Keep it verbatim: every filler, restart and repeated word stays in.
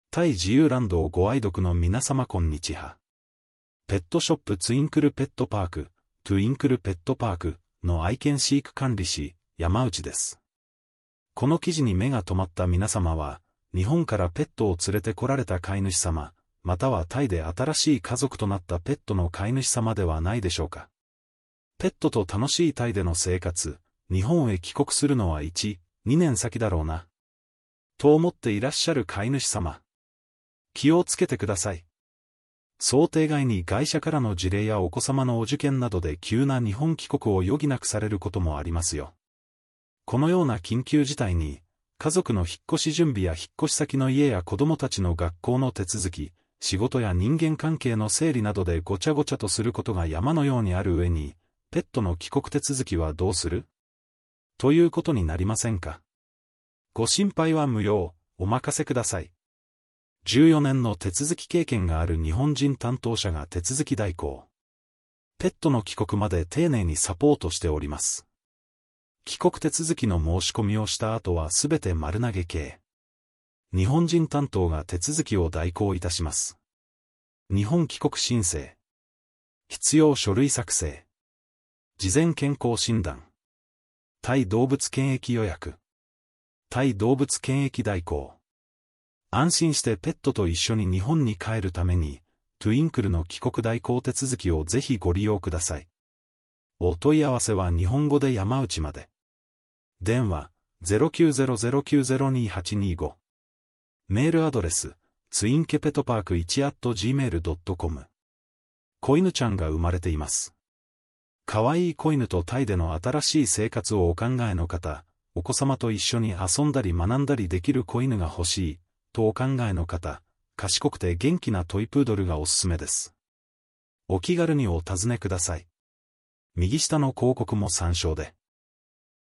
タイ自由ランドをご愛読の皆様こんにちは。ペットショップツインクルペットパーク、トゥインクルペットパークの愛犬飼育管理士、山内です。この記事に目が留まった皆様は、日本からペットを連れて来られた飼い主様、またはタイで新しい家族となったペットの飼い主様ではないでしょうか。ペットと楽しいタイでの生活、日本へ帰国するのはいち、にねん先だろうな。と思っていらっしゃる飼い主様。気をつけてください。想定外に外車からの事例やお子様のお受験などで急な日本帰国を余儀なくされることもありますよ。このような緊急事態に、家族の引っ越し準備や引っ越し先の家や子供たちの学校の手続き、仕事や人間関係の整理などでごちゃごちゃとすることが山のようにある上に、ペットの帰国手続きはどうする？ということになりませんか。ご心配は無用、お任せください。じゅうよねんの手続き経験がある日本人担当者が手続き代行。ペットの帰国まで丁寧にサポートしております。帰国手続きの申し込みをした後はすべて丸投げ系。日本人担当が手続きを代行いたします。日本帰国申請。必要書類作成。事前健康診断。タイ動物検疫予約。タイ動物検疫代行。安心してペットと一緒に日本に帰るために、トゥインクルの帰国代行手続きをぜひご利用ください。お問い合わせは日本語で山内まで。電話 ゼロきゅうゼロゼロきゅうゼロにはちにご。メールアドレス、ツインケペトパークいち アット ジーメール ドットコム。子犬ちゃんが生まれています。かわいい子犬とタイでの新しい生活をお考えの方、お子様と一緒に遊んだり学んだりできる子犬が欲しい。とお考えの方、賢くて元気なトイプードルがおすすめです。お気軽にお尋ねください。右下の広告も参照で。